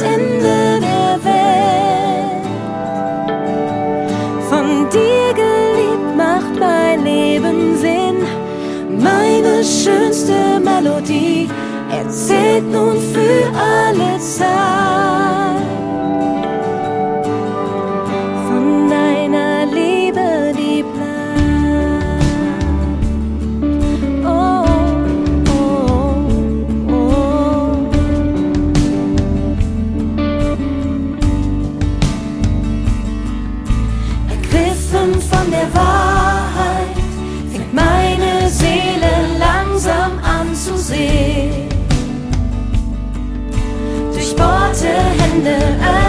Ende der Welt. Von dir geliebt macht mein Leben Sinn. Meine schönste Melodie erzählt nun für alle Zeit von deiner Liebe, die bleibt. Oh, oh, oh. Ergriffen von der Wahrheit fängt meine Seele langsam an zu sehen. Durchbohrte Hände